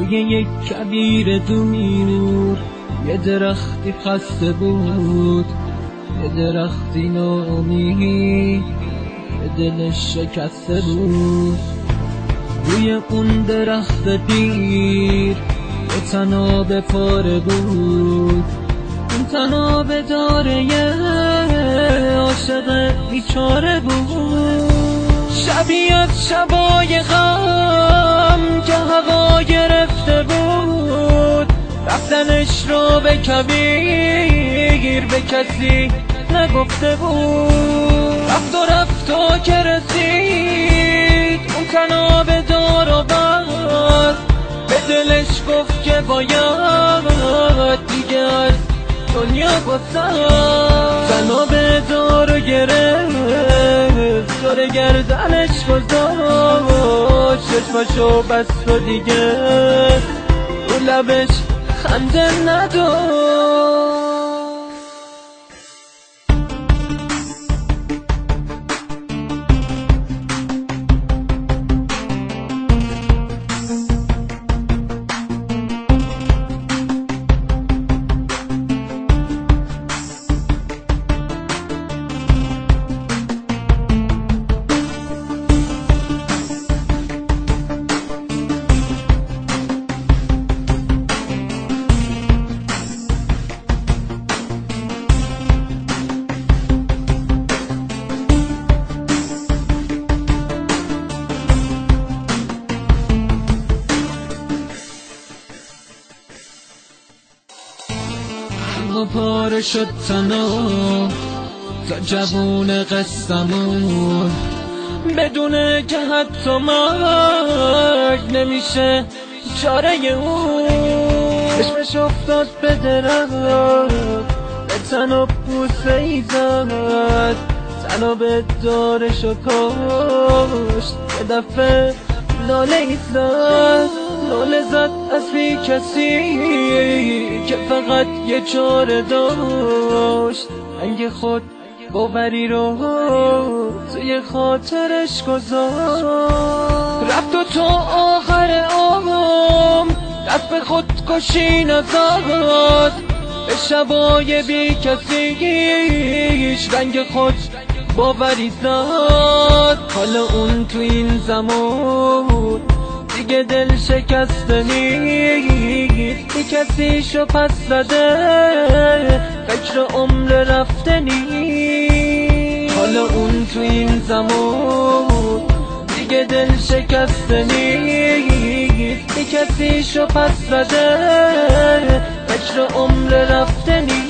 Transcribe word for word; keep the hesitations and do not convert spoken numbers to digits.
توی یک کبیر دور یه درختی خسته بود، یه درختی ناامید یه دلش شکسته بود. روی اون درخت دیر یه طناب پاره بود، اون طناب داره یه عاشق بیچاره بود. شبیه از شبای غم که هوا گرفته بود، رفتنش رو به کبیر به کسی نگفته بود. رفت و رفت و که رسید اون طناب دار و بر، به دلش گفت که باید دیگه از دنیا گذشت. طناب دار رو گرفت دور گردنش گذاشت، چشمشو بست و دیگه رو لبش خنده نداشت. و پاره شد تنها تا جوون قصه‌مون، بدونه که حتی مرگ نمیشه چاره اون. چشمش افتاد به درخت به طناب بوسه ای زد، طناب دارشو کاشت یه دفعه لاله ای زد. لاله زد از بی کسی که فقط یه چاره داشت، رنگ خود باوری رو توی خاطرش گذاشت. رفت و تا آخر عمر دست به خودکشی نزد، به شبای بی کسیش رنگ خود باوری زد. حالا اون تو این زمان دیگه دل شکسته نیست، بی کسیشو پس زده فکر عمر رفته نیست. حالا اون تو این زمان دیگه دل شکسته نیست، بی کسیشو پس زده فکر عمر رفته نیست.